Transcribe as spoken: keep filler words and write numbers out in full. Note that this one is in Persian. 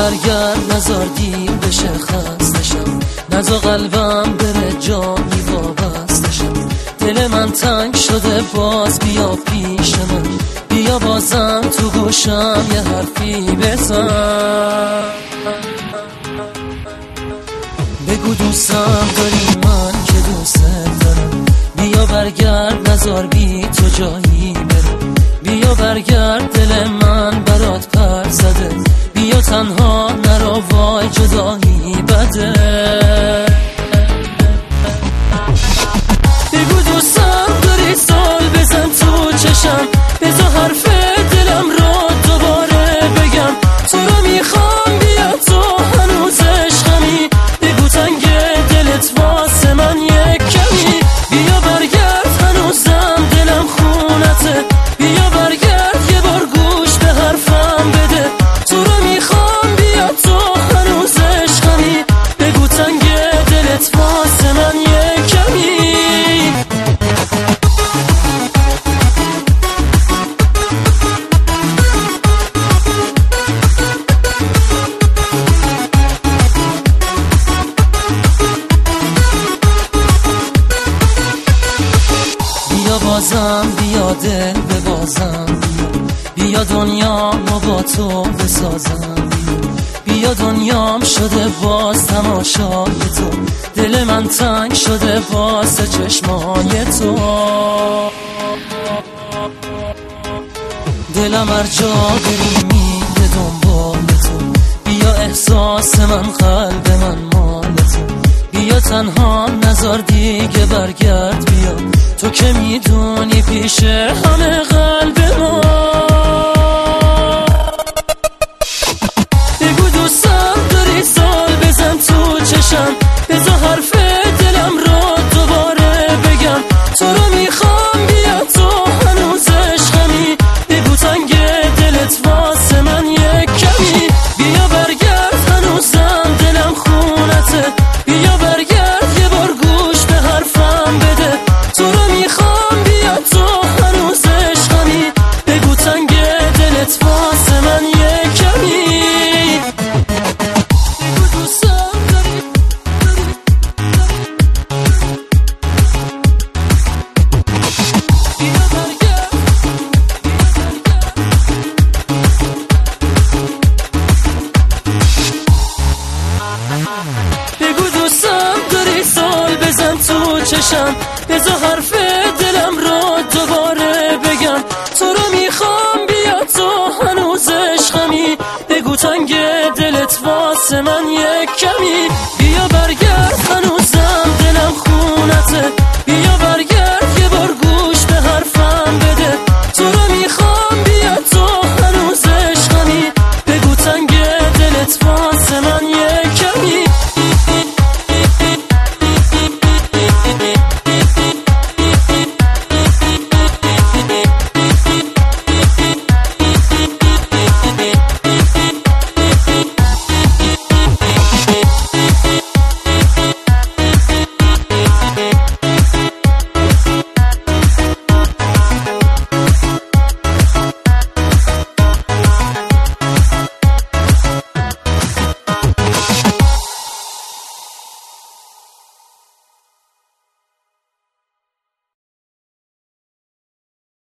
برگرد نزار دیر بشه خستشم، نزا قلبم بره جانی وابستشم. دل من تنگ شده باز بیا پیش من، بیا بازم تو گوشم یه حرفی بزن. بگو دوستم داری من که دوست دارم، بیا برگرد نزار بی تو جایی برم. بیا برگرد دل من برات پر زده، بیا تنها نرو وای جدایی بده. بگو دوستم داری سال بزن تو چشم، بزا حرف دلم رو دوباره بگم. تو رو میخوام بیا تو هنوز عشقمی، بگو تنگ دلت واسه من یک کمی. بیا برگرد هنوزم دلم خونته، بیا برگرد یه بار گوش به حرفم بده. تو رو میخوام بیا تو هنوز عشقمی، بگو تنگ دلت واسه من یک کمی. بیا بازم بیا دل ببازم، بیا بیا دنیامو با تو بسازم. بیا دنیام شده باز تماشای تو، دل من تنگ شده واسه چشمای تو. دلم هر جا بری میره دنبال تو، بیا احساس من قلب من مال تو. بیا تنها نزار دیگه برگرد بیا، تو که میدونی پیش همه قلب ما. بگو دوستم داری سال بزن تو چشم، بزا حرف دلم رو دوباره بگم. تو رو میخوام بیا تو هنوز عشقمی، بگو تنگ دلت واسه من یک کمی. بیا برگرد هنوزم دلم خونته، بیا برگرد یه بار گوش به حرفم بده. تو رو میخوام بیا تو هنوز عشقمی، بگو تنگ دلت واسه من یک کمی. بگو دوستم داری بیا برگرد بگو دوستم داری سال بزن تو چشم، بزا